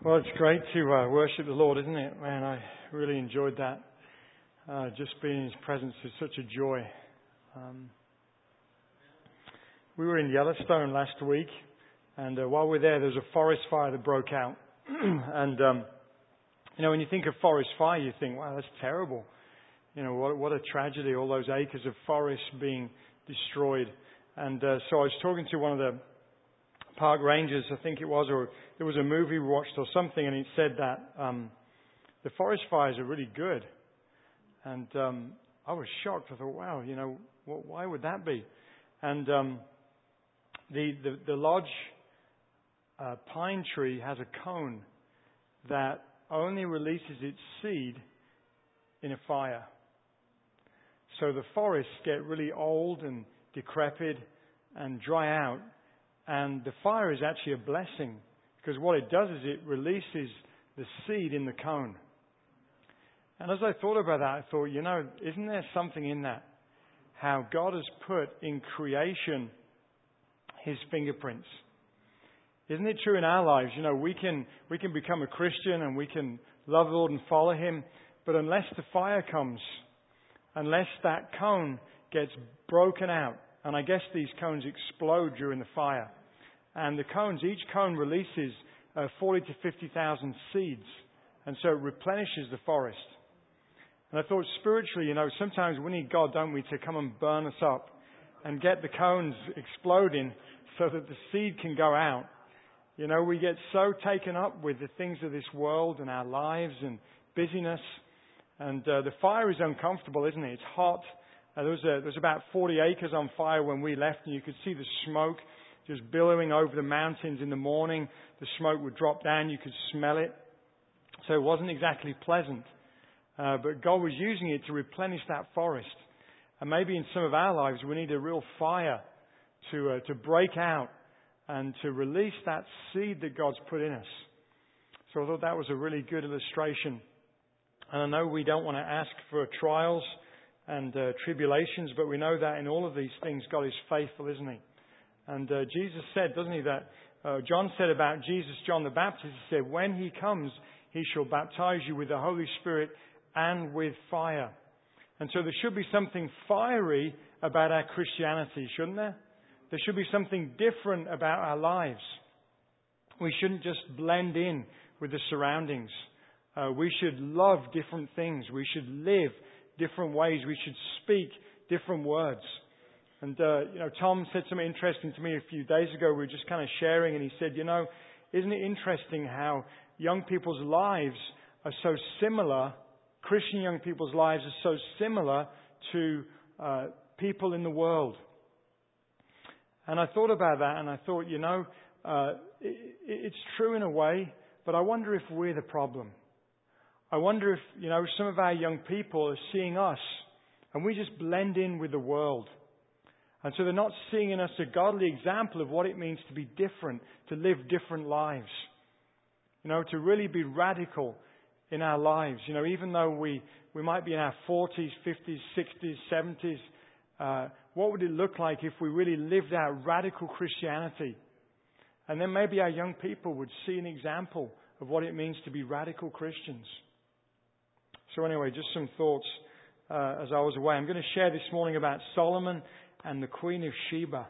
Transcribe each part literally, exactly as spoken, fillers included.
Well, it's great to uh, worship the Lord, isn't it? Man, I really enjoyed that. Uh, just being in His presence is such a joy. Um, we were in Yellowstone last week, and uh, while we were there, there was a forest fire that broke out. and, um, you know, when you think of forest fire, you think, wow, that's terrible. You know, what, what a tragedy, all those acres of forest being destroyed. And uh, so I was talking to one of the park rangers, I think it was, or there was a movie we watched or something, and it said that um, the forest fires are really good. And um, I was shocked. I thought, wow, you know, wh- why would that be? And um, the, the the lodge uh, pine tree has a cone that only releases its seed in a fire. So the forests get really old and decrepit and dry out. And the fire is actually a blessing, because what it does is it releases the seed in the cone. And as I thought about that, I thought, you know, isn't there something in that? How God has put in creation His fingerprints. Isn't it true in our lives? You know, we can we can become a Christian and we can love the Lord and follow Him, but unless the fire comes, unless that cone gets broken out, and I guess these cones explode during the fire. And the cones, each cone releases uh, forty to fifty thousand seeds. And so it replenishes the forest. And I thought spiritually, you know, sometimes we need God, don't we, to come and burn us up and get the cones exploding so that the seed can go out. You know, we get so taken up with the things of this world and our lives and busyness. And uh, the fire is uncomfortable, isn't it? It's hot. Uh, there was a, there was about forty acres on fire when we left, and you could see the smoke just billowing over the mountains in the morning. The smoke would drop down, you could smell it. So it wasn't exactly pleasant. Uh, but God was using it to replenish that forest. And maybe in some of our lives we need a real fire to uh, to break out and to release that seed that God's put in us. So I thought that was a really good illustration. And I know we don't want to ask for trials and uh, tribulations, but we know that in all of these things God is faithful, isn't He? And uh, Jesus said, doesn't He, that uh, John said about Jesus, John the Baptist, He said, when He comes, He shall baptize you with the Holy Spirit and with fire. And so there should be something fiery about our Christianity, shouldn't there? There should be something different about our lives. We shouldn't just blend in with the surroundings. Uh, we should love different things. We should live different ways. We should speak different words. And, uh, you know, Tom said something interesting to me a few days ago. We were just kind of sharing, and he said, you know, isn't it interesting how young people's lives are so similar, Christian young people's lives are so similar to uh, people in the world? And I thought about that, and I thought, you know, uh, it, it's true in a way, but I wonder if we're the problem. I wonder if, you know, some of our young people are seeing us, and we just blend in with the world. And so they're not seeing in us a godly example of what it means to be different, to live different lives. You know, to really be radical in our lives. You know, even though we, we might be in our forties, fifties, sixties, seventies, uh, what would it look like if we really lived out radical Christianity? And then maybe our young people would see an example of what it means to be radical Christians. So anyway, just some thoughts uh, as I was away. I'm going to share this morning about Solomon and the Queen of Sheba.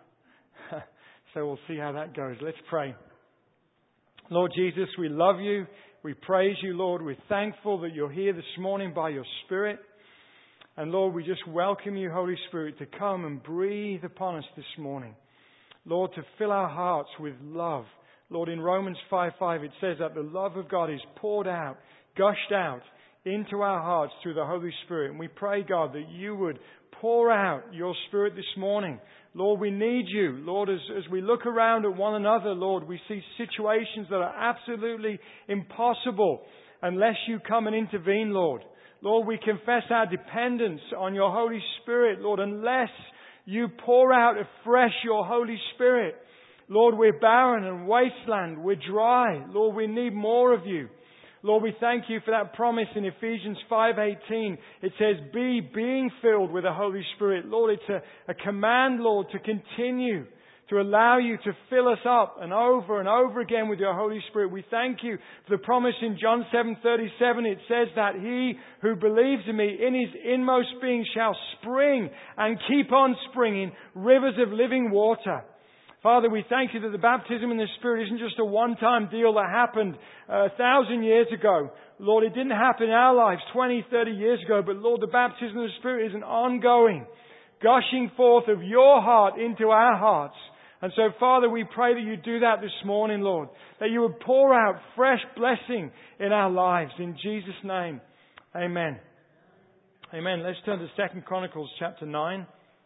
So we'll see how that goes. Let's pray. Lord Jesus, we love You. We praise You, Lord. We're thankful that You're here this morning by Your Spirit. And Lord, we just welcome You, Holy Spirit, to come and breathe upon us this morning. Lord, to fill our hearts with love. Lord, in Romans five five it says that the love of God is poured out, gushed out into our hearts through the Holy Spirit. And we pray, God, that You would pour out Your Spirit this morning. Lord, we need You. Lord, as, as we look around at one another, Lord, we see situations that are absolutely impossible unless You come and intervene, Lord. Lord, we confess our dependence on Your Holy Spirit, Lord, unless You pour out afresh Your Holy Spirit. Lord, we're barren and wasteland. We're dry. Lord, we need more of You. Lord, we thank You for that promise in Ephesians five eighteen. It says, be being filled with the Holy Spirit. Lord, it's a, a command, Lord, to continue to allow you to fill us up and over and over again with your Holy Spirit. We thank you for the promise in John seven thirty-seven. It says that he who believes in me, in his inmost being shall spring and keep on springing rivers of living water. Father, we thank you that the baptism in the Spirit isn't just a one-time deal that happened uh, a thousand years ago. Lord, it didn't happen in our lives twenty, thirty years ago, but Lord, the baptism of the Spirit is an ongoing gushing forth of your heart into our hearts. And so, Father, we pray that you do that this morning, Lord, that you would pour out fresh blessing in our lives. In Jesus' name, amen. Amen. Let's turn to Second Chronicles chapter nine.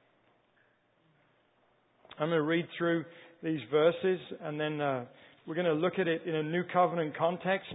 I'm going to read through these verses, and then uh, we're going to look at it in a new covenant context.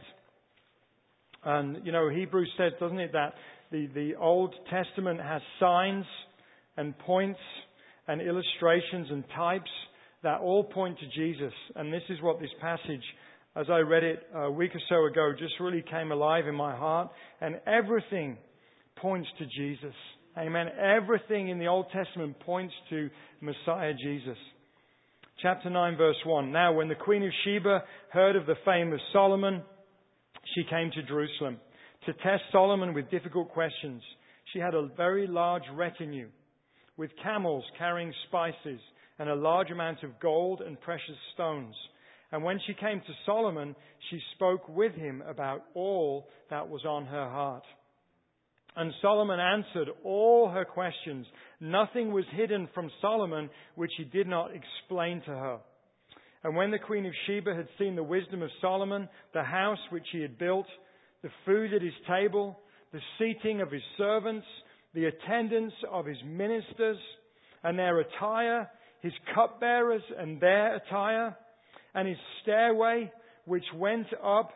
And, you know, Hebrews says, doesn't it, that the, the Old Testament has signs and points and illustrations and types that all point to Jesus. And this is what this passage, as I read it a week or so ago, just really came alive in my heart. And everything points to Jesus. Amen. Everything in the Old Testament points to Messiah Jesus. Chapter nine, verse one. Now, when the Queen of Sheba heard of the fame of Solomon, she came to Jerusalem to test Solomon with difficult questions. She had a very large retinue with camels carrying spices and a large amount of gold and precious stones. And when she came to Solomon, she spoke with him about all that was on her heart. And Solomon answered all her questions. Nothing was hidden from Solomon which he did not explain to her. And when the Queen of Sheba had seen the wisdom of Solomon, the house which he had built, the food at his table, the seating of his servants, the attendance of his ministers, and their attire, his cupbearers and their attire, and his stairway which went up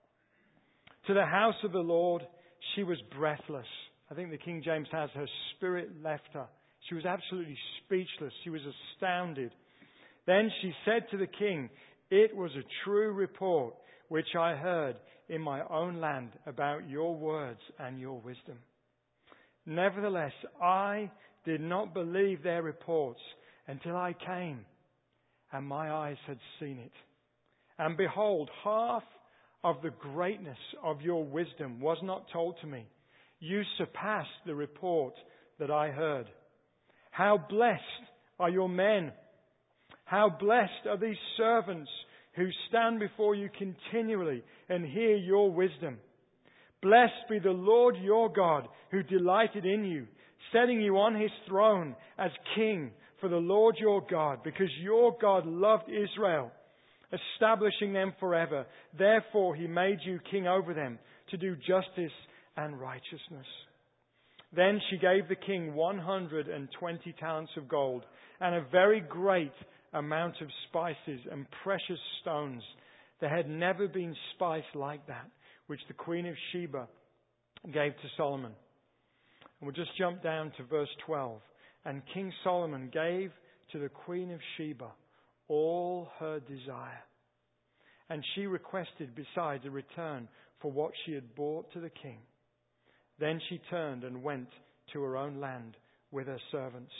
to the house of the Lord, she was breathless. I think the King James has her spirit left her. She was absolutely speechless. She was astounded. Then she said to the king, "It was a true report which I heard in my own land about your words and your wisdom. Nevertheless, I did not believe their reports until I came and my eyes had seen it. And behold, half of the greatness of your wisdom was not told to me. You surpassed the report that I heard. How blessed are your men! How blessed are these servants who stand before you continually and hear your wisdom. Blessed be the Lord your God, who delighted in you, setting you on his throne as king for the Lord your God, because your God loved Israel, establishing them forever. Therefore he made you king over them, to do justice and righteousness." Then she gave the king one hundred twenty talents of gold, and a very great amount of spices and precious stones. There had never been spice like that, which the Queen of Sheba gave to Solomon. And we'll just jump down to verse twelve. And King Solomon gave to the Queen of Sheba all her desire. And she requested besides a return for what she had brought to the king. Then she turned and went to her own land with her servants.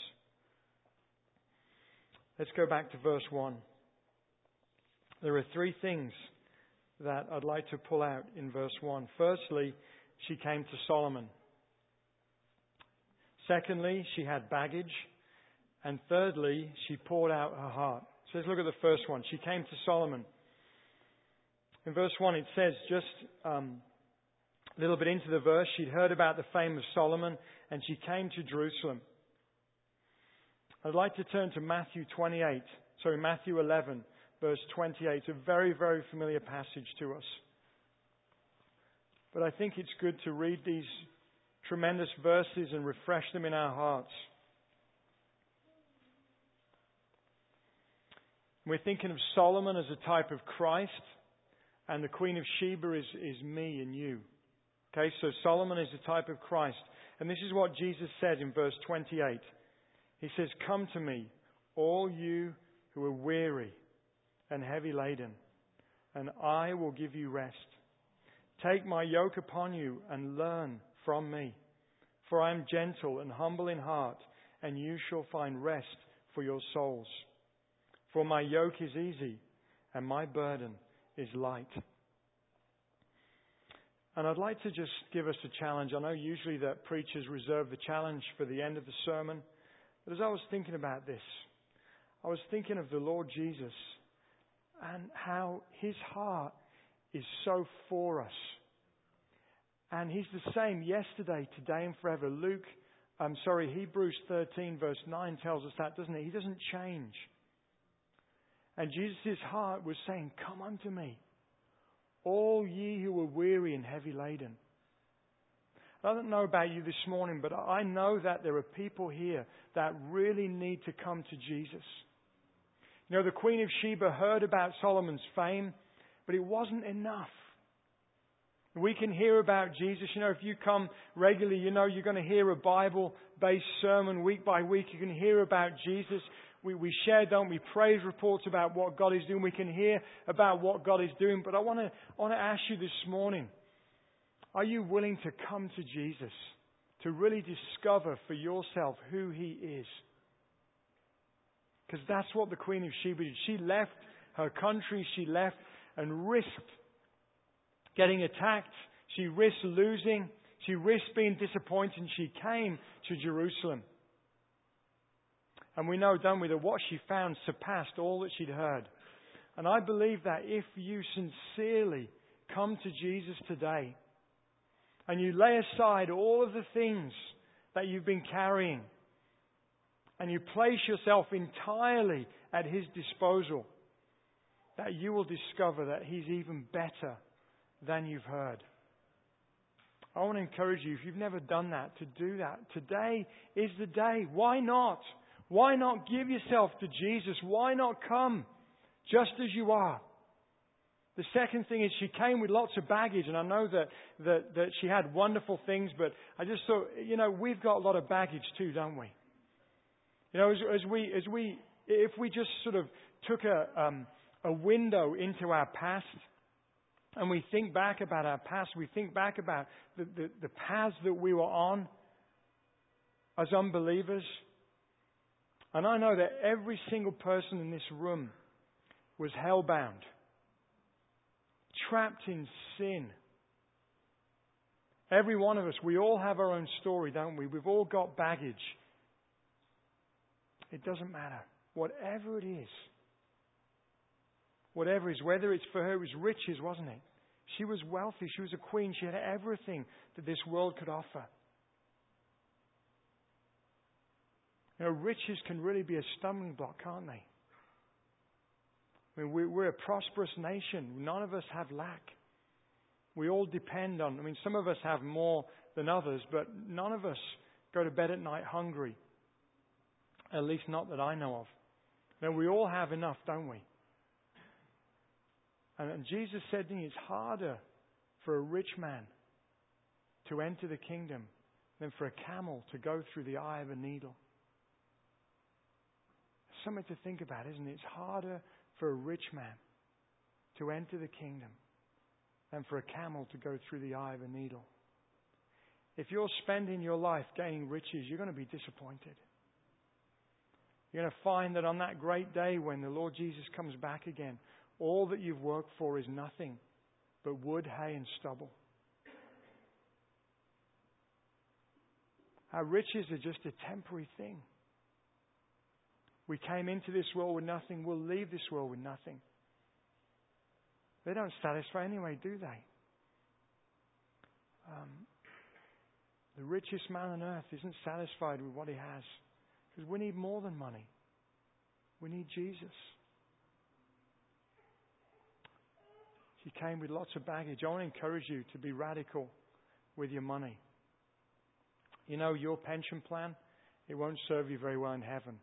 Let's go back to verse one. There are three things that I'd like to pull out in verse one. Firstly, she came to Solomon. Secondly, she had baggage. And thirdly, she poured out her heart. So let's look at the first one. She came to Solomon. In verse one it says, just um, a little bit into the verse, she'd heard about the fame of Solomon and she came to Jerusalem. I'd like to turn to Matthew twenty-eight, sorry, Matthew eleven, verse twenty-eight. It's a very, very familiar passage to us. But I think it's good to read these tremendous verses and refresh them in our hearts. We're thinking of Solomon as a type of Christ, and the Queen of Sheba is, is me and you. Okay, so Solomon is a type of Christ. And this is what Jesus said in verse twenty-eight. He says, "Come to me, all you who are weary and heavy laden, and I will give you rest. Take my yoke upon you and learn from me. For I am gentle and humble in heart, and you shall find rest for your souls. For my yoke is easy and my burden is light. And I'd like to just give us a challenge. I know usually that preachers reserve the challenge for the end of the sermon. But as I was thinking about this, I was thinking of the Lord Jesus and how His heart is so for us. And He's the same yesterday, today and forever. Luke, I'm sorry, Hebrews thirteen verse nine tells us that, doesn't it? He doesn't change. And Jesus' heart was saying, come unto me, all ye who are weary and heavy laden. I don't know about you this morning, but I know that there are people here that really need to come to Jesus. You know, the Queen of Sheba heard about Solomon's fame, but it wasn't enough. We can hear about Jesus. You know, if you come regularly, you know you're going to hear a Bible-based sermon week by week. You can hear about Jesus. We, we share, don't we, praise reports about what God is doing. We can hear about what God is doing. But I want to I want to ask you this morning, are you willing to come to Jesus to really discover for yourself who He is? Because that's what the Queen of Sheba did. She left her country. She left and risked getting attacked. She risked losing. She risked being disappointed. And she came to Jerusalem. And we know, don't we, that what she found surpassed all that she'd heard. And I believe that if you sincerely come to Jesus today and you lay aside all of the things that you've been carrying and you place yourself entirely at His disposal, that you will discover that He's even better than you've heard. I want to encourage you, if you've never done that, to do that. Today is the day. Why not? Why not give yourself to Jesus? Why not come just as you are? The second thing is she came with lots of baggage, and I know that, that, that she had wonderful things, but I just thought, you know, we've got a lot of baggage too, don't we? You know, as, as we, as we, if we just sort of took a, um, a window into our past, and we think back about our past, we think back about the, the, the paths that we were on as unbelievers. And I know that every single person in this room was hellbound, trapped in sin. Every one of us, we all have our own story, don't we? We've all got baggage. It doesn't matter. Whatever it is, whatever it is, whether it's for her, it was riches, wasn't it? She was wealthy. She was a queen. She had everything that this world could offer. You know, riches can really be a stumbling block, can't they? I mean, we're a prosperous nation. None of us have lack. We all depend on, I mean, some of us have more than others, but none of us go to bed at night hungry. At least not that I know of. Now, we all have enough, don't we? And Jesus said to me, it's harder for a rich man to enter the kingdom than for a camel to go through the eye of a needle. Something to think about, isn't it? It's harder for a rich man to enter the kingdom than for a camel to go through the eye of a needle. If you're spending your life gaining riches, you're going to be disappointed. You're going to find that on that great day when the Lord Jesus comes back again, all that you've worked for is nothing but wood, hay, and stubble. Our riches are just a temporary thing. We came into this world with nothing. We'll leave this world with nothing. They don't satisfy anyway, do they? Um, the richest man on earth isn't satisfied with what he has. Because we need more than money. We need Jesus. She came with lots of baggage. I want to encourage you to be radical with your money. You know, your pension plan, it won't serve you very well in heaven.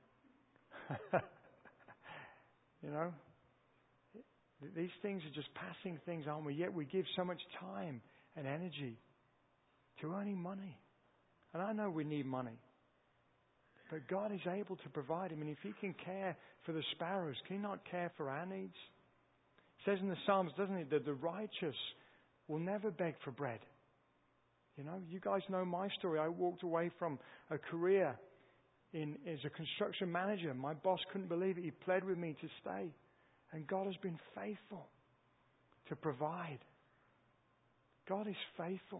You know, these things are just passing things, aren't we? Yet we give so much time and energy to earning money. And I know we need money. But God is able to provide. I mean, if He can care for the sparrows, can He not care for our needs? It says in the Psalms, doesn't it, that the righteous will never beg for bread. You know, you guys know my story. I walked away from a career in as a construction manager. My boss couldn't believe it. He pled with me to stay. And God has been faithful to provide. God is faithful.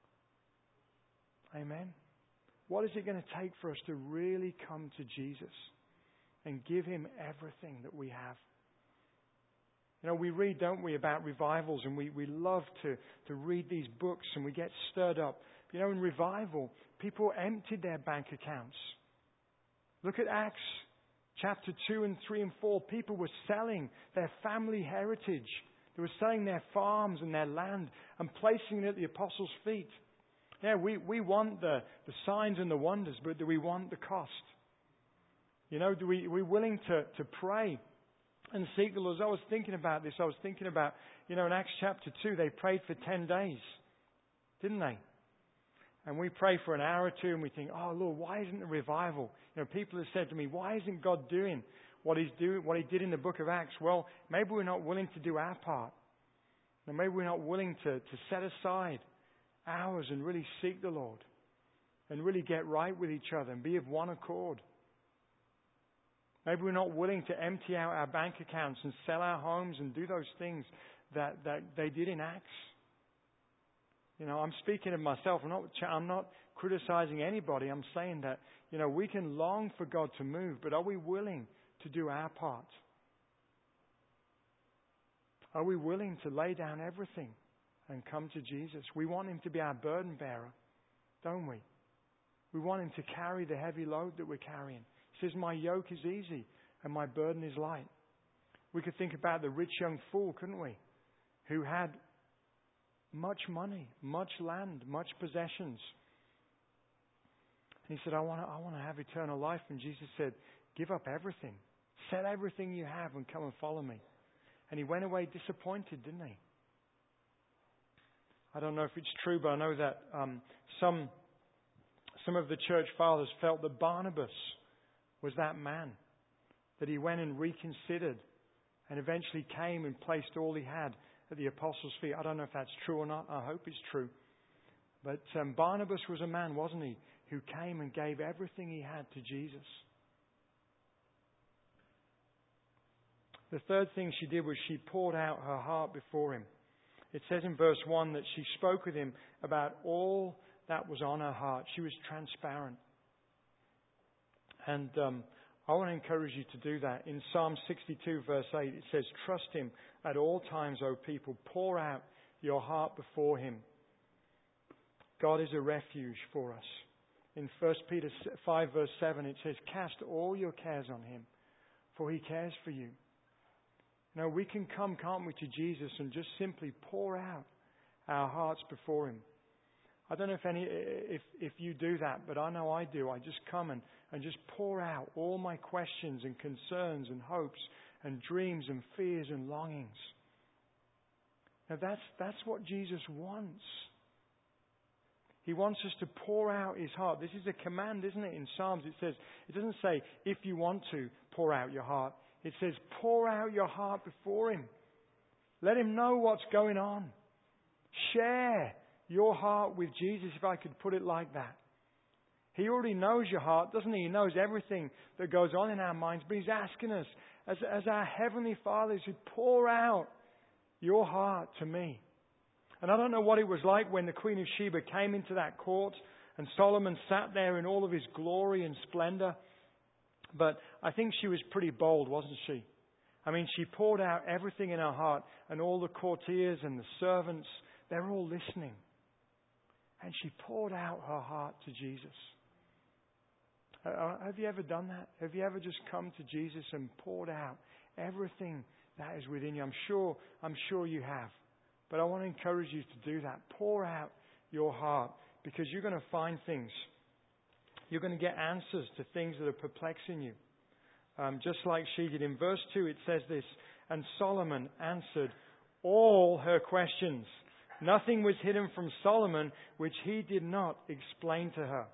Amen. What is it going to take for us to really come to Jesus and give Him everything that we have? You know, we read, don't we, about revivals, and we, we love to, to read these books and we get stirred up. You know, in revival, people emptied their bank accounts. Look at Acts chapter two and three and four. People were selling their family heritage. They were selling their farms and their land and placing it at the apostles' feet. Yeah, we, we want the, the signs and the wonders, but do we want the cost? You know, do we, are we willing to, to pray and seek the Lord? As I was thinking about this, I was thinking about, you know, in Acts chapter two, they prayed for ten days, didn't they? And we pray for an hour or two and we think, oh Lord, why isn't the revival? You know, people have said to me, why isn't God doing what He's doing, what He did in the book of Acts? Well, maybe we're not willing to do our part. And maybe we're not willing to, to set aside hours and really seek the Lord and really get right with each other and be of one accord. Maybe we're not willing to empty out our bank accounts and sell our homes and do those things that, that they did in Acts. You know, I'm speaking of myself. I'm not, I'm not criticizing anybody. I'm saying that, you know, we can long for God to move, but are we willing to do our part? Are we willing to lay down everything and come to Jesus? We want Him to be our burden bearer, don't we? We want Him to carry the heavy load that we're carrying. He says, my yoke is easy and my burden is light. We could think about the rich young fool, couldn't we? Who had much money, much land, much possessions. And he said, I want to, I want to have eternal life. And Jesus said, give up everything. Sell everything you have and come and follow me. And he went away disappointed, didn't he? I don't know if it's true, but I know that um, some some of the church fathers felt that Barnabas was that man, that he went and reconsidered and eventually came and placed all he had at the apostles' feet. I don't know if that's true or not. I hope it's true. But um, Barnabas was a man, wasn't he, who came and gave everything he had to Jesus. The third thing she did was she poured out her heart before Him. It says in verse one that she spoke with Him about all that was on her heart. She was transparent. And um, I want to encourage you to do that. In Psalm sixty-two verse eight it says, trust Him at all times, O people. Pour out your heart before Him. God is a refuge for us. In First Peter five verse seven it says, cast all your cares on Him, for He cares for you. Now we can come, can't we, to Jesus and just simply pour out our hearts before Him. I don't know if any, if if you do that, but I know I do. I just come and, and just pour out all my questions and concerns and hopes and dreams and fears and longings. Now that's that's what Jesus wants. He wants us to pour out His heart. This is a command, isn't it? In Psalms it says, it doesn't say if you want to pour out your heart. It says pour out your heart before Him. Let Him know what's going on. Share your heart with Jesus, if I could put it like that. He already knows your heart, doesn't He? He knows everything that goes on in our minds. But He's asking us, as, as our Heavenly Father, to pour out your heart to me. And I don't know what it was like when the Queen of Sheba came into that court and Solomon sat there in all of his glory and splendor. But I think she was pretty bold, wasn't she? I mean, she poured out everything in her heart, and all the courtiers and the servants, they're all listening. And she poured out her heart to Jesus. Uh, have you ever done that? Have you ever just come to Jesus and poured out everything that is within you? I'm sure, I'm sure you have. But I want to encourage you to do that. Pour out your heart, because you're going to find things. You're going to get answers to things that are perplexing you. Um, just like she did. In verse two it says this, and Solomon answered all her questions. Nothing was hidden from Solomon which he did not explain to her.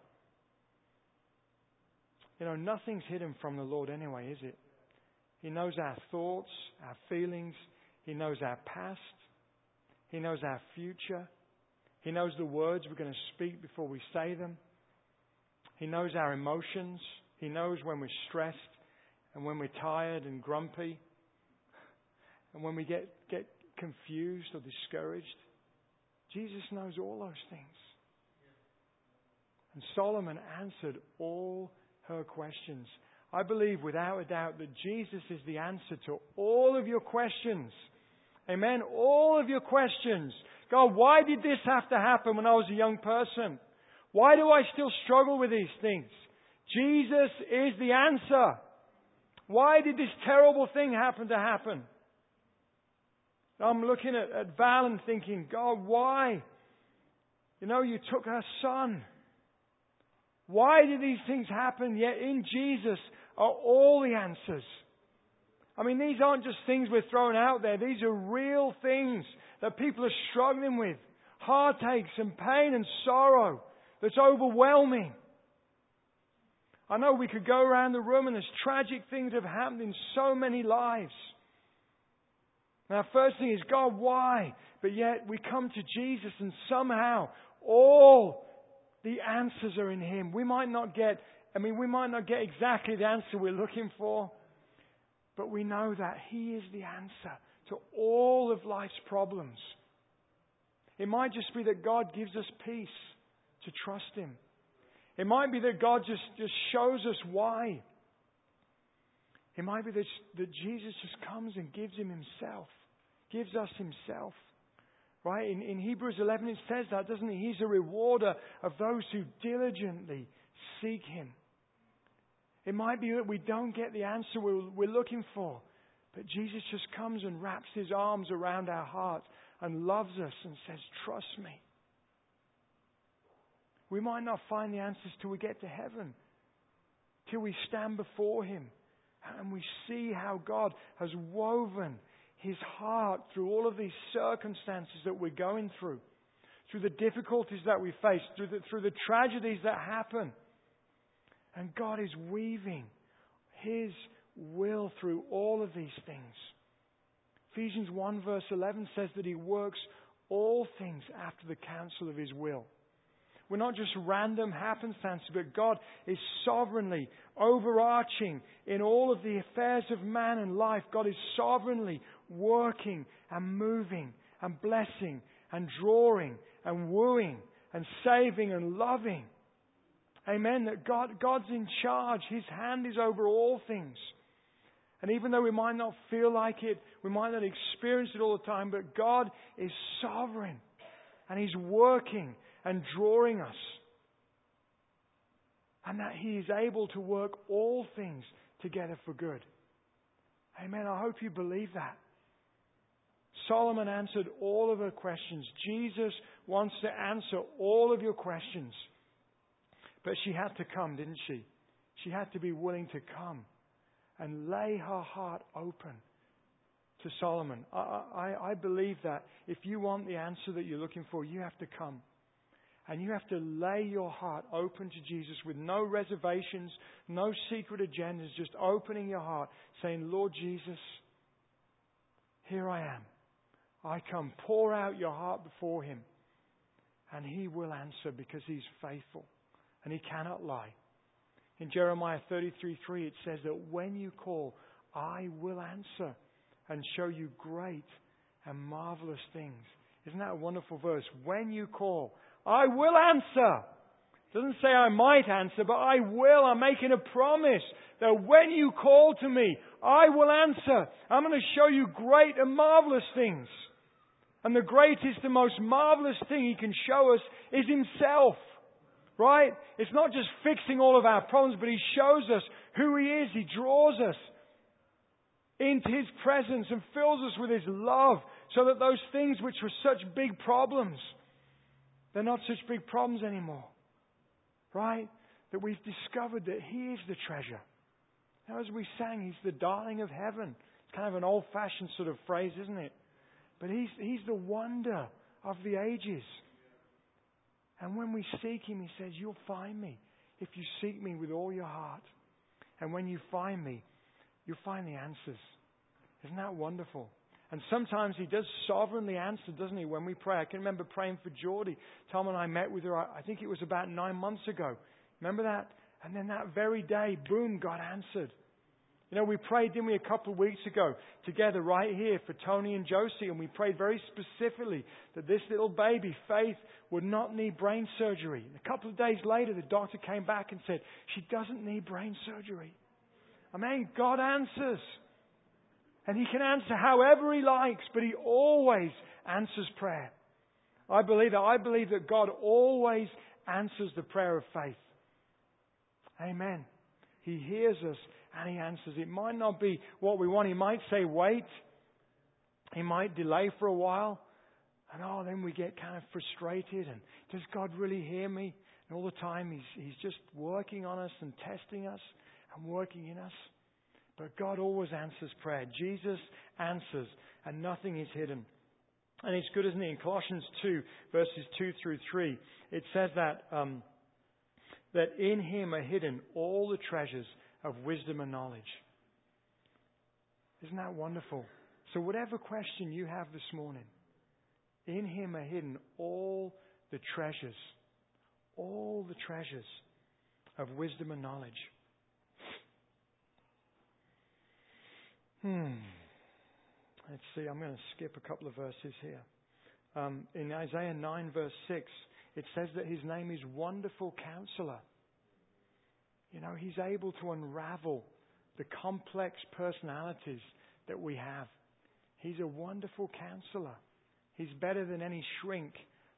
You know, nothing's hidden from the Lord anyway, is it? He knows our thoughts, our feelings. He knows our past. He knows our future. He knows the words we're going to speak before we say them. He knows our emotions. He knows when we're stressed and when we're tired and grumpy and when we get, get confused or discouraged. Jesus knows all those things. And Solomon answered all her questions. I believe without a doubt that Jesus is the answer to all of your questions. Amen. All of your questions. God, why did this have to happen when I was a young person? Why do I still struggle with these things? Jesus is the answer. Why did this terrible thing happen to happen? I'm looking at, at Val and thinking, God, why? You know, you took her son. Why did these things happen? Yet in Jesus are all the answers. I mean, these aren't just things we're throwing out there. These are real things that people are struggling with. Heartaches and pain and sorrow that's overwhelming. I know we could go around the room and there's tragic things that have happened in so many lives. Now, first thing is, God, why? But yet we come to Jesus and somehow all the answers are in Him. We might not get, I mean, we might not get exactly the answer we're looking for, but we know that He is the answer to all of life's problems. It might just be that God gives us peace to trust Him. It might be that God just, just shows us why. It might be that, that Jesus just comes and gives Him Himself, gives us Himself. Right? In, in Hebrews eleven it says that, doesn't it? He's a rewarder of those who diligently seek Him. It might be that we don't get the answer we're, we're looking for, but Jesus just comes and wraps His arms around our heart and loves us and says, trust me. We might not find the answers till we get to heaven, till we stand before Him and we see how God has woven His heart through all of these circumstances that we're going through, through the difficulties that we face, through the, through the tragedies that happen. And God is weaving His will through all of these things. Ephesians one verse eleven says that He works all things after the counsel of His will. We're not just random happenstances, but God is sovereignly overarching in all of the affairs of man and life. God is sovereignly working and moving and blessing and drawing and wooing and saving and loving. Amen. That God, God's in charge. His hand is over all things. And even though we might not feel like it, we might not experience it all the time, but God is sovereign and He's working and drawing us. And that He is able to work all things together for good. Amen. I hope you believe that. Solomon answered all of her questions. Jesus wants to answer all of your questions. But she had to come, didn't she? She had to be willing to come and lay her heart open to Solomon. I, I, I believe that if you want the answer that you're looking for, you have to come. And you have to lay your heart open to Jesus with no reservations, no secret agendas, just opening your heart, saying, Lord Jesus, here I am. I come. Pour out your heart before Him. And He will answer because He's faithful. And He cannot lie. In Jeremiah thirty-three three it says that when you call, I will answer and show you great and marvelous things. Isn't that a wonderful verse? When you call, I will answer. It doesn't say I might answer, but I will. I'm making a promise that when you call to me, I will answer. I'm going to show you great and marvelous things. And the greatest and most marvelous thing He can show us is Himself. Right? It's not just fixing all of our problems, but He shows us who He is. He draws us into His presence and fills us with His love so that those things which were such big problems, they're not such big problems anymore. Right? That we've discovered that He is the treasure. Now, as we sang, He's the darling of heaven. It's kind of an old-fashioned sort of phrase, isn't it? But He's, He's the wonder of the ages. And when we seek Him, He says, you'll find me if you seek me with all your heart. And when you find me, you'll find the answers. Isn't that wonderful? And sometimes He does sovereignly answer, doesn't He, when we pray. I can remember praying for Geordie. Tom and I met with her, I think it was about nine months ago. Remember that? And then that very day, boom, God answered. You know, we prayed, didn't we, a couple of weeks ago together right here for Tony and Josie, and we prayed very specifically that this little baby, Faith, would not need brain surgery. And a couple of days later, the doctor came back and said, she doesn't need brain surgery. I mean, God answers. And He can answer however He likes, but He always answers prayer. I believe that. I believe that God always answers the prayer of faith. Amen. He hears us and He answers. It might not be what we want. He might say, wait. He might delay for a while. And oh, then we get kind of frustrated. And does God really hear me? And all the time He's, He's just working on us and testing us and working in us. But God always answers prayer. Jesus answers and nothing is hidden. And it's good, isn't it? In Colossians two, verses two through three, it says that, um, that in Him are hidden all the treasures of wisdom and knowledge. Isn't that wonderful? So whatever question you have this morning, in Him are hidden all the treasures, all the treasures of wisdom and knowledge. Hmm. Let's see, I'm going to skip a couple of verses here. Um, in Isaiah nine, verse six, it says that His name is Wonderful Counselor. You know, He's able to unravel the complex personalities that we have. He's a wonderful counselor. He's better than any shrink.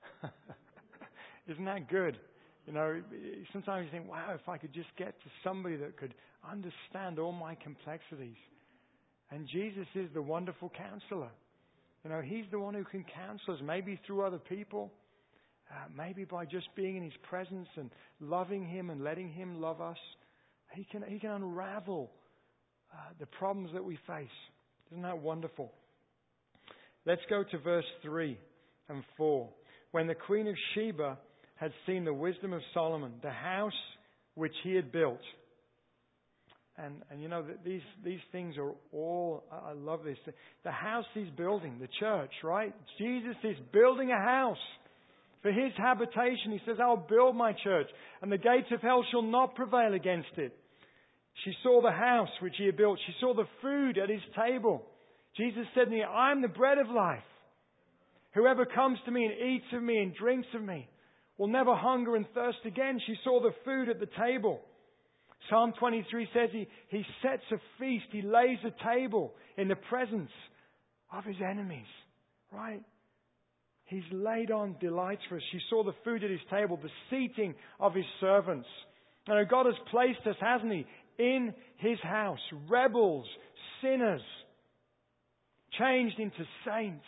Isn't that good? You know, sometimes you think, wow, if I could just get to somebody that could understand all my complexities. And Jesus is the wonderful counselor. You know, He's the one who can counsel us, maybe through other people, uh, maybe by just being in His presence and loving Him and letting Him love us. He can, he can unravel uh, the problems that we face. Isn't that wonderful? Let's go to verse three and four. When the Queen of Sheba had seen the wisdom of Solomon, the house which he had built. And, and you know, these, these things are all, I love this. The house He's building, the church, right? Jesus is building a house for His habitation. He says, I'll build my church and the gates of hell shall not prevail against it. She saw the house which He had built. She saw the food at His table. Jesus said to me, I'm the bread of life. Whoever comes to me and eats of me and drinks of me will never hunger and thirst again. She saw the food at the table. Psalm twenty-three says he, he sets a feast. He lays a table in the presence of His enemies. Right? He's laid on delights for us. She saw the food at His table, the seating of His servants. And God has placed us, hasn't He, in His house. Rebels, sinners, changed into saints.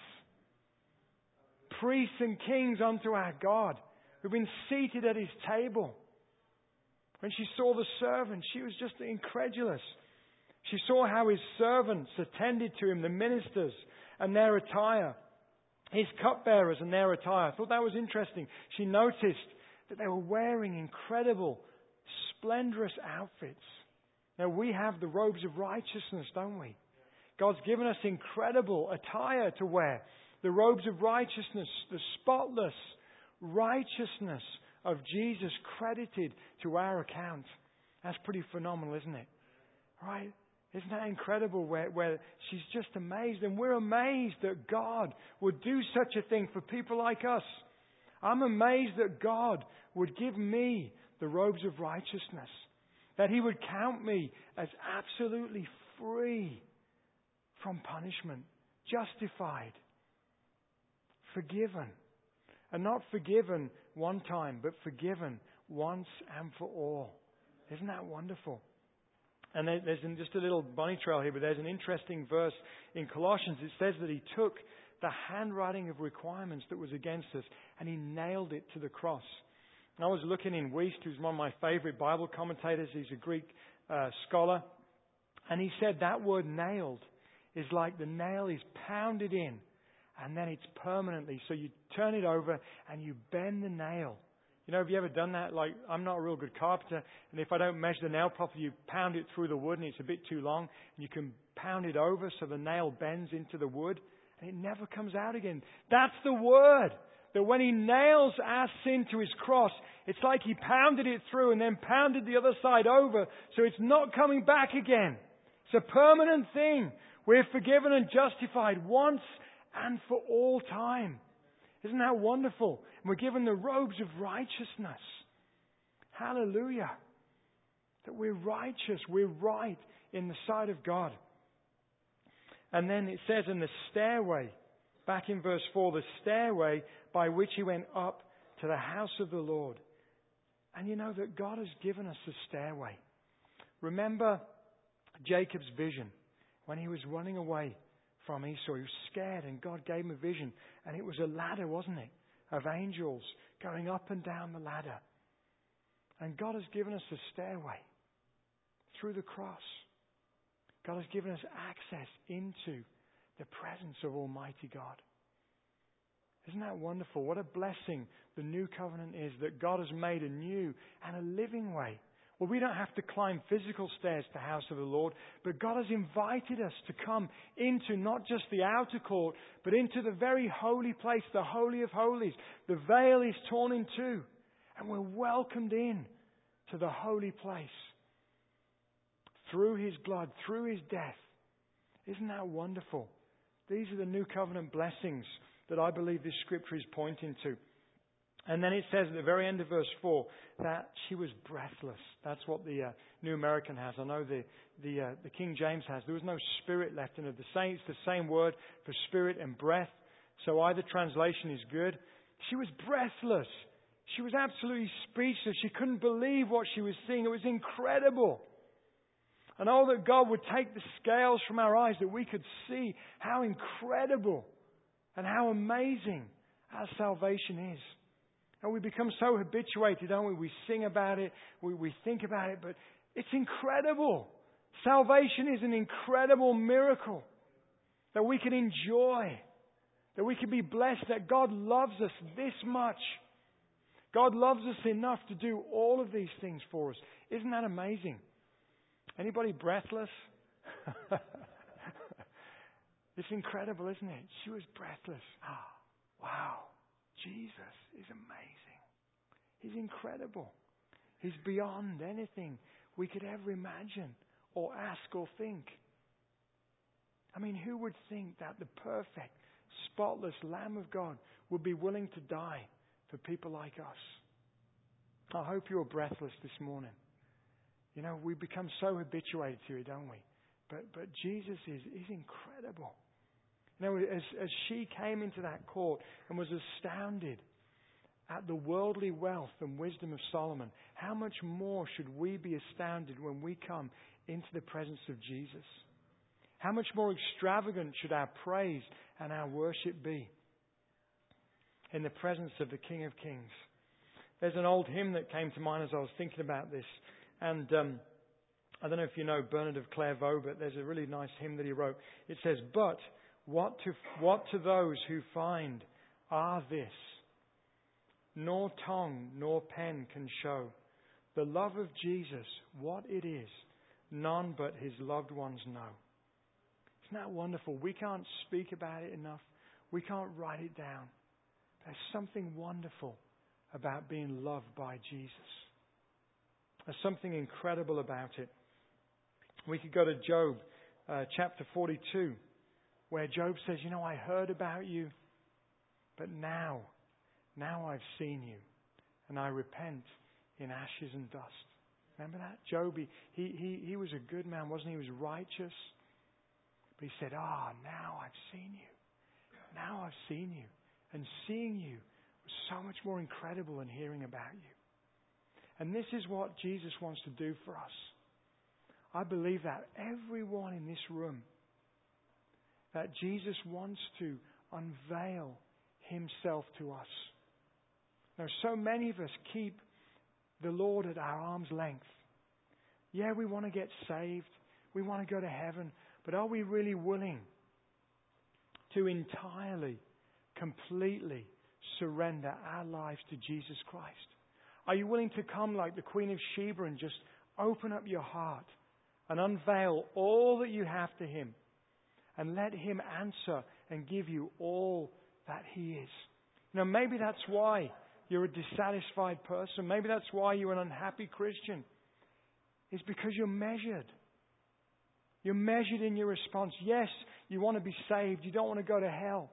Priests and kings unto our God, who've been seated at His table. When she saw the servants, she was just incredulous. She saw how His servants attended to Him, the ministers and their attire, His cupbearers and their attire. I thought that was interesting. She noticed that they were wearing incredible, splendorous outfits. Now we have the robes of righteousness, don't we? God's given us incredible attire to wear. The robes of righteousness, the spotless righteousness of Jesus credited to our account. That's pretty phenomenal, isn't it? Right? Isn't that incredible where, where she's just amazed, and we're amazed that God would do such a thing for people like us. I'm amazed that God would give me the robes of righteousness, that He would count me as absolutely free from punishment, justified, forgiven. And not forgiven one time, but forgiven once and for all. Isn't that wonderful? And there's just a little bunny trail here, but there's an interesting verse in Colossians. It says that He took the handwriting of requirements that was against us and He nailed it to the cross. And I was looking in Wiest, who's one of my favorite Bible commentators. He's a Greek uh, scholar. And he said that word nailed is like the nail is pounded in. And then it's permanently. So you turn it over and you bend the nail. You know, have you ever done that? Like, I'm not a real good carpenter. And if I don't measure the nail properly, you pound it through the wood and it's a bit too long. And you can pound it over so the nail bends into the wood. And it never comes out again. That's the Word. that when He nails our sin to His cross, it's like He pounded it through and then pounded the other side over, so it's not coming back again. It's a permanent thing. We're forgiven and justified once and for all time. Isn't that wonderful? And we're given the robes of righteousness. Hallelujah. That we're righteous, we're right in the sight of God. And then it says in the stairway, back in verse four, the stairway by which He went up to the house of the Lord. And you know that God has given us a stairway. Remember Jacob's vision when he was running away from Esau. He was scared and God gave him a vision. And it was a ladder, wasn't it? Of angels going up and down the ladder. And God has given us a stairway through the cross. God has given us access into the presence of Almighty God. Isn't that wonderful? What a blessing the new covenant is, that God has made a new and a living way. Well, we don't have to climb physical stairs to the house of the Lord, but God has invited us to come into not just the outer court, but into the very holy place, the Holy of Holies. The veil is torn in two, and we're welcomed in to the holy place through His blood, through His death. Isn't that wonderful? These are the new covenant blessings that I believe this scripture is pointing to. And then it says at the very end of verse four that she was breathless. That's what the uh, New American has. I know the the, uh, the King James has. There was no spirit left in her. The same, it's the same word for spirit and breath. So either translation is good. She was breathless. She was absolutely speechless. She couldn't believe what she was seeing. It was incredible. And oh, that God would take the scales from our eyes, that we could see how incredible and how amazing our salvation is. And we become so habituated, don't we? We sing about it, we, we think about it, but it's incredible. Salvation is an incredible miracle that we can enjoy, that we can be blessed, that God loves us this much. God loves us enough to do all of these things for us. Isn't that amazing? Anybody breathless? It's incredible, isn't it? She was breathless. Ah, wow. Jesus is amazing. He's incredible. He's beyond anything we could ever imagine or ask or think. I mean, who would think that the perfect, spotless Lamb of God would be willing to die for people like us? I hope you're breathless this morning. You know, we become so habituated to it, don't we? But but Jesus is, is incredible. You know, as, as she came into that court and was astounded at the worldly wealth and wisdom of Solomon, how much more should we be astounded when we come into the presence of Jesus? How much more extravagant should our praise and our worship be in the presence of the King of Kings? There's an old hymn that came to mind as I was thinking about this. And um, I don't know if you know Bernard of Clairvaux, but there's a really nice hymn that he wrote. It says, "But what to, what to those who find are this, nor tongue nor pen can show, the love of Jesus, what it is, none but His loved ones know." Isn't that wonderful? We can't speak about it enough. We can't write it down. There's something wonderful about being loved by Jesus. There's something incredible about it. We could go to Job uh, chapter forty-two, where Job says, you know, I heard about you, but now, now I've seen you, and I repent in ashes and dust. Remember that? Job, he, he, he was a good man, wasn't he? He was righteous. But he said, ah, oh, now I've seen you. Now I've seen you. And seeing you was so much more incredible than hearing about you. And this is what Jesus wants to do for us. I believe that everyone in this room, that Jesus wants to unveil Himself to us. Now, so many of us keep the Lord at our arm's length. Yeah, we want to get saved. We want to go to heaven. But are we really willing to entirely, completely surrender our lives to Jesus Christ? Are you willing to come like the Queen of Sheba and just open up your heart and unveil all that you have to Him and let Him answer and give you all that He is? You know, maybe that's why you're a dissatisfied person. Maybe that's why you're an unhappy Christian. It's because you're measured. You're measured in your response. Yes, you want to be saved. You don't want to go to hell.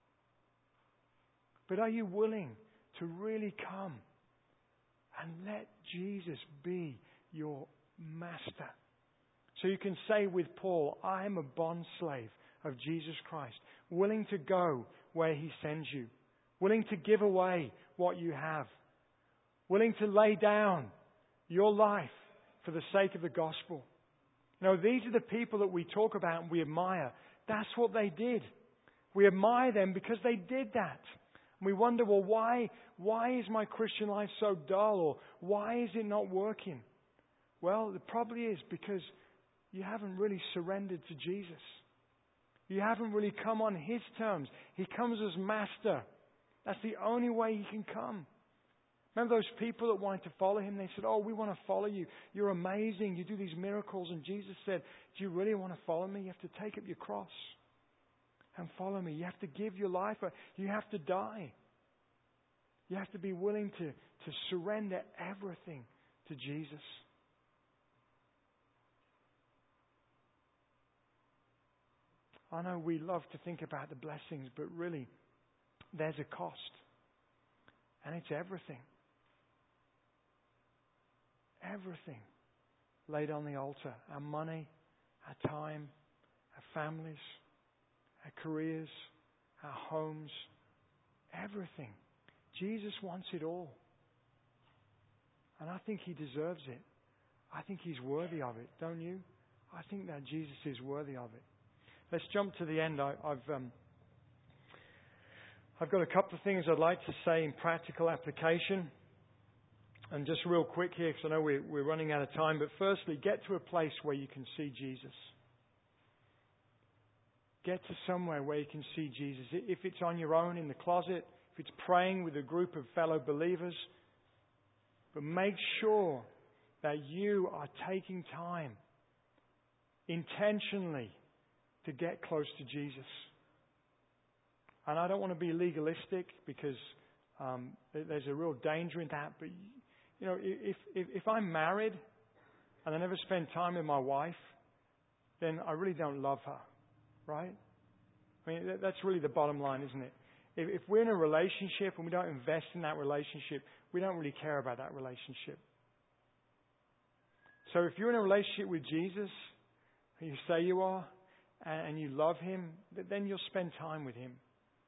But are you willing to really come and let Jesus be your master? So you can say with Paul, I am a bondslave of Jesus Christ, willing to go where He sends you, willing to give away what you have, willing to lay down your life for the sake of the gospel. You know, these are the people that we talk about and we admire. That's what they did. We admire them because they did that. And we wonder, well, why, why is my Christian life so dull? Or why is it not working? Well, it probably is because you haven't really surrendered to Jesus. You haven't really come on His terms. He comes as master. That's the only way He can come. Remember those people that wanted to follow Him? They said, oh, we want to follow you. You're amazing. You do these miracles. And Jesus said, do you really want to follow me? You have to take up your cross and follow me. You have to give your life. You have to die. You have to be willing to, to surrender everything to Jesus. I know we love to think about the blessings, but really, there's a cost. And it's everything. Everything laid on the altar. Our money, our time, our families, our careers, our homes, everything. Jesus wants it all. And I think He deserves it. I think He's worthy of it, don't you? I think that Jesus is worthy of it. Let's jump to the end. I, I've um, I've got a couple of things I'd like to say in practical application. And just real quick here, because I know we're, we're running out of time. But firstly, get to a place where you can see Jesus. Get to somewhere where you can see Jesus. If it's on your own in the closet, if it's praying with a group of fellow believers. But make sure that you are taking time intentionally to get close to Jesus. And I don't want to be legalistic because um, there's a real danger in that. But, you know, if, if, if I'm married and I never spend time with my wife, then I really don't love her, right? I mean, that's really the bottom line, isn't it? If, if we're in a relationship and we don't invest in that relationship, we don't really care about that relationship. So if you're in a relationship with Jesus, you say you are, and you love Him, then you'll spend time with Him.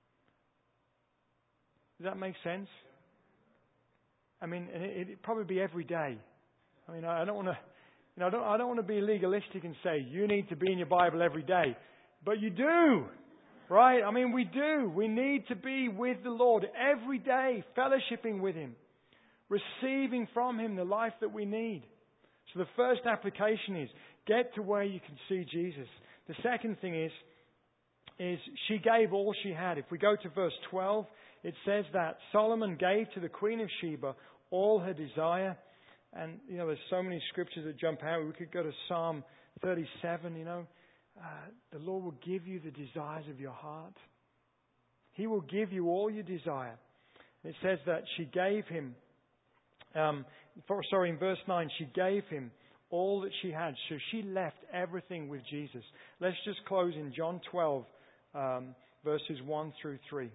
Does that make sense? I mean, it, it'd probably be every day. I mean, I don't want to, you know, I don't, I don't want to be legalistic and say you need to be in your Bible every day, but you do, right? I mean, we do. We need to be with the Lord every day, fellowshipping with Him, receiving from Him the life that we need. So the first application is get to where you can see Jesus. The second thing is, is she gave all she had. If we go to verse twelve, it says that Solomon gave to the Queen of Sheba all her desire. And, you know, there's so many scriptures that jump out. We could go to Psalm thirty-seven, you know. Uh, the Lord will give you the desires of your heart. He will give you all your desire. It says that she gave him, um, for, sorry, in verse nine, she gave him all that she had. So she left everything with Jesus. Let's just close in John twelve, um, verses one through three.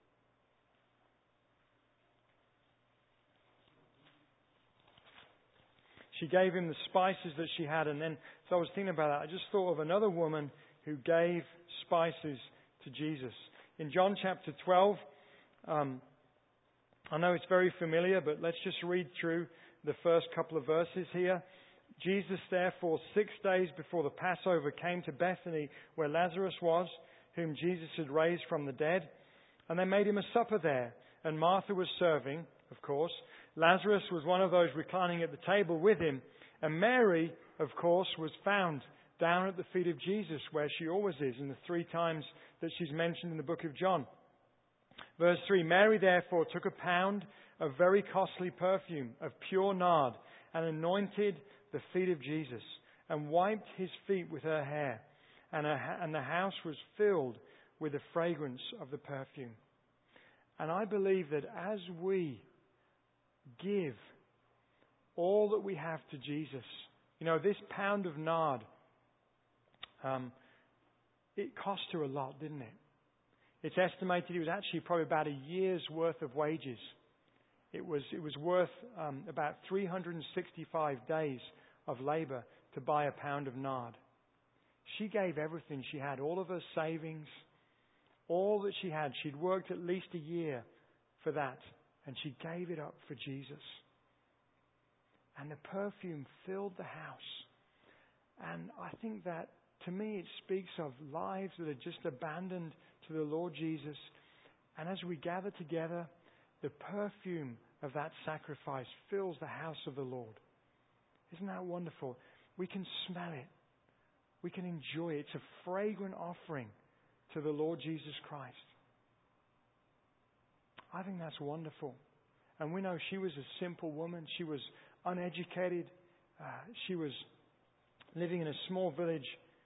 She gave him the spices that she had. And then, so I was thinking about that. I just thought of another woman who gave spices to Jesus. In John chapter twelve, um, I know it's very familiar, but let's just read through the first couple of verses here. Jesus, therefore, six days before the Passover, came to Bethany, where Lazarus was, whom Jesus had raised from the dead. And they made him a supper there. And Martha was serving, of course. Lazarus was one of those reclining at the table with him. And Mary, of course, was found down at the feet of Jesus, where she always is, in the three times that she's mentioned in the book of John. Verse three, Mary therefore took a pound of very costly perfume, of pure nard, and anointed the feet of Jesus, and wiped His feet with her hair. And, her, and the house was filled with the fragrance of the perfume. And I believe that as we give all that we have to Jesus, you know, this pound of nard, um, it cost her a lot, didn't it? It's estimated it was actually probably about a year's worth of wages. It was it was worth um, about three hundred sixty-five days of labor to buy a pound of nard. She gave everything she had, all of her savings, all that she had. She'd worked at least a year for that, and she gave it up for Jesus. And the perfume filled the house. And I think that, to me, it speaks of lives that are just abandoned to the Lord Jesus. And as we gather together, the perfume of that sacrifice fills the house of the Lord. Isn't that wonderful? We can smell it. We can enjoy it. It's a fragrant offering to the Lord Jesus Christ. I think that's wonderful. And we know she was a simple woman. She was uneducated. Uh, she was living in a small village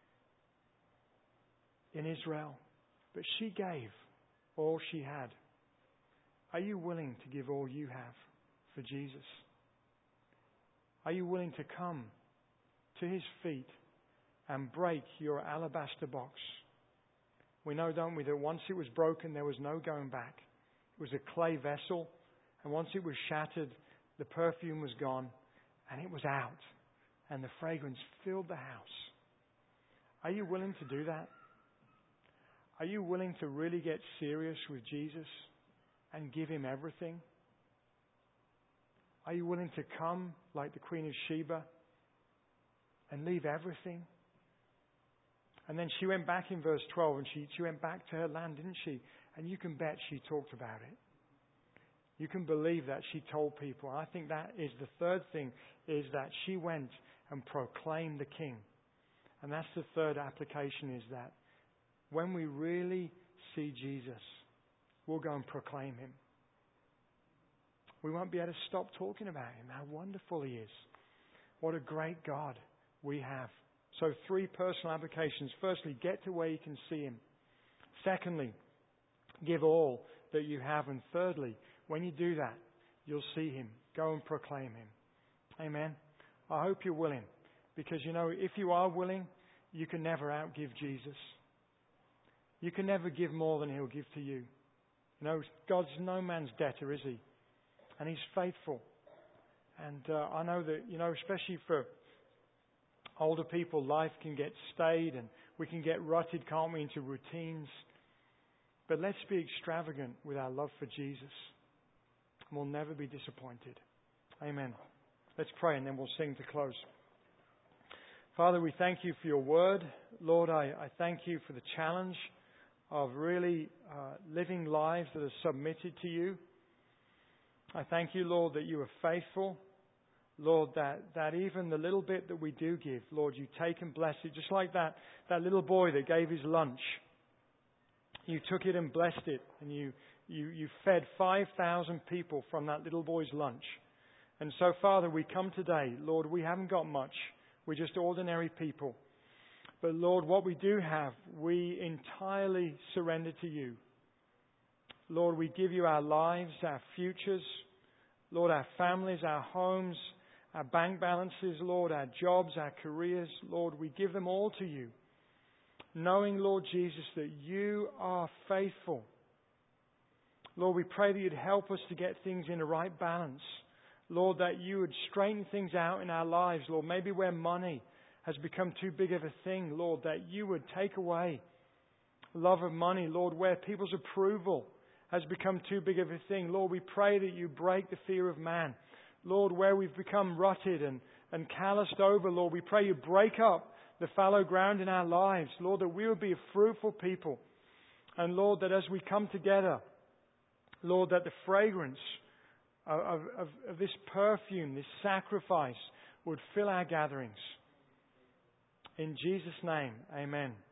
in Israel. But she gave all she had. Are you willing to give all you have for Jesus? Are you willing to come to His feet and break your alabaster box? We know, don't we, that once it was broken, there was no going back. It was a clay vessel, and once it was shattered, the perfume was gone, and it was out, and the fragrance filled the house. Are you willing to do that? Are you willing to really get serious with Jesus and give Him everything? Are you willing to come like the Queen of Sheba and leave everything? And then she went back in verse twelve, and she, she went back to her land, didn't she? And you can bet she talked about it. You can believe that she told people. I think that is the third thing, is that she went and proclaimed the King. And that's the third application, is that when we really see Jesus, we'll go and proclaim Him. We won't be able to stop talking about Him, how wonderful He is. What a great God we have. So three personal applications. Firstly, get to where you can see Him. Secondly, give all that you have. And thirdly, when you do that, you'll see Him. Go and proclaim Him. Amen. I hope you're willing. Because, you know, if you are willing, you can never outgive Jesus. You can never give more than He'll give to you. You know, God's no man's debtor, is He? And He's faithful. And uh, I know that, you know, especially for older people, life can get staid and we can get rutted, can't we, into routines. But let's be extravagant with our love for Jesus. And we'll never be disappointed. Amen. Let's pray and then we'll sing to close. Father, we thank You for Your word. Lord, I, I thank You for the challenge of really uh, living lives that are submitted to You. I thank You, Lord, that You are faithful. Lord, that, that even the little bit that we do give, Lord, You take and bless it. Just like that, that little boy that gave his lunch. You took it and blessed it. And you, you, you fed five thousand people from that little boy's lunch. And so, Father, we come today. Lord, we haven't got much. We're just ordinary people. But Lord, what we do have, we entirely surrender to You. Lord, we give You our lives, our futures. Lord, our families, our homes, our bank balances, Lord, our jobs, our careers. Lord, we give them all to You. Knowing, Lord Jesus, that You are faithful. Lord, we pray that You'd help us to get things in the right balance. Lord, that You would straighten things out in our lives. Lord, maybe where money has become too big of a thing, Lord, that You would take away love of money. Lord, where people's approval has become too big of a thing. Lord, we pray that You break the fear of man. Lord, where we've become rutted and, and calloused over, Lord, we pray You break up the fallow ground in our lives. Lord, that we would be a fruitful people. And Lord, that as we come together, Lord, that the fragrance of, of, of this perfume, this sacrifice, would fill our gatherings. In Jesus' name, amen.